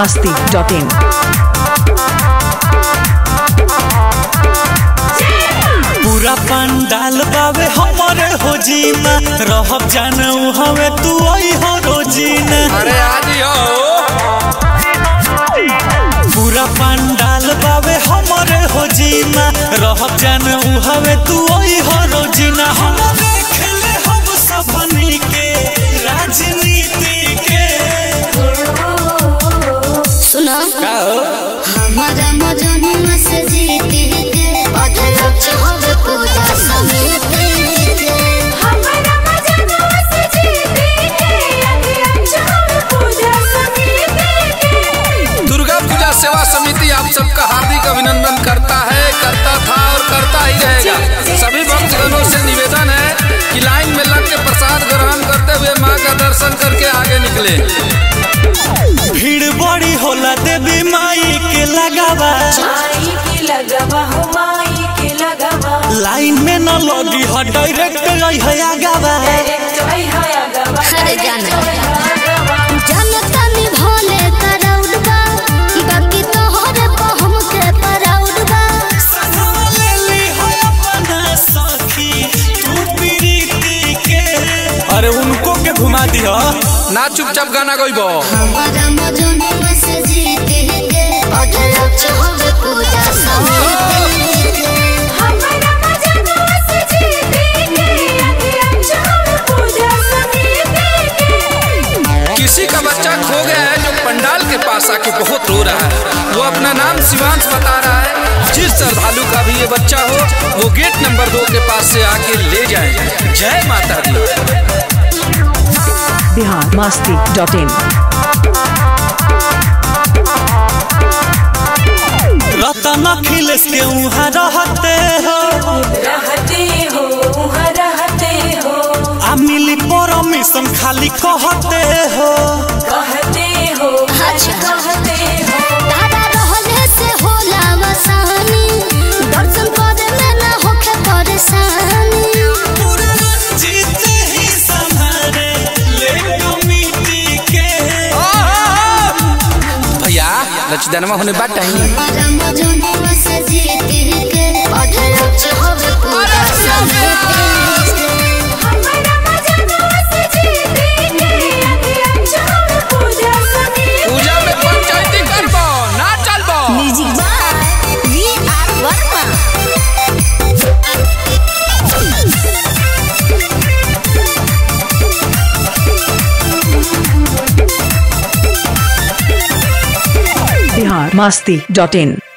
biharmasti.in। पूरा पंडाल बावे हमारे हो जीना रहब जानू हमें तू आई हो रोजीना। अरे आदि हो पूरा पंडाल बावे हमारे हो जीना रहब जानू हमें तू आई हो रोजीना। हम देख ले हम सपनी के राजनीति के सुना हमारा मजनू से जीती के अध्यक्ष होवे पूजा समिति के। हमारा मजनू से जीती के अध्यक्ष होवे पूजा समिति के। दुर्गा पूजा सेवा समिति आप सबका हार्दिक अभिनंदन करता है, करता था और करता ही रहेगा। सभी भक्तगणों से निवेदन है कि लाइन में लग के प्रसाद ग्रहण करते हुए मां का दर्शन करके आगे निकले। भीड़ बड़ी होला देवी माई के लगावा लाइन में न लगी ह डायरेक्ट आई है आगावा। अरे जनता में भोले कराउड बा बाकी तो होरे पहुम के पराउड बा। सनवा ले ली है अपना सखी तू प्रीति के। अरे उनको के घुमा दिया ना चुपचाप गाना गाइबो। हमारा मजनू से जीती के अध्यक्ष होवे पूजा समिति के। हमारा मजनू से जीती के अध्यक्ष होवे पूजा समिति के। किसी का बच्चा खो गया है जो पंडाल के पास आके बहुत रो रहा है। वो अपना नाम शिवांश बता रहा है। जिस श्रद्धालु का भी ये बच्चा हो वो गेट नंबर 2 के पास से आके ले जाए। जय माता दी। biharmasti.in। रतन अखिलेश के उहाँ रहते हो आ मिली परमिशन खाली कहते हो। तारा रहले से होला मसानी दर्शन करे में ना होखे परेशानी। जीते ही संभारे ले कमिटी के। भैया लचदनवा होने बात टाइम। हमारा मजनू से जीती के अध्यक्ष होवे पूजा समिति के। हमारा मजनू से जीती के अध्यक्ष होवे पूजा समिति के। पूजा में पंचायती करबो ना चलबो। Music by V R. Verma. biharmasti.in।